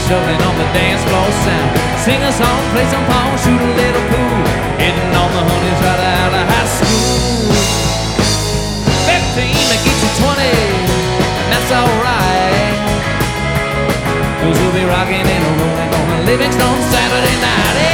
shuffling on the dance floor sound. Sing a song, play some pong, shoot a little pool, hitting on the honeys right out of high school. 15 to get you 20, and that's alright, 'cause we'll be rocking and rolling on a Livingstone Saturday night.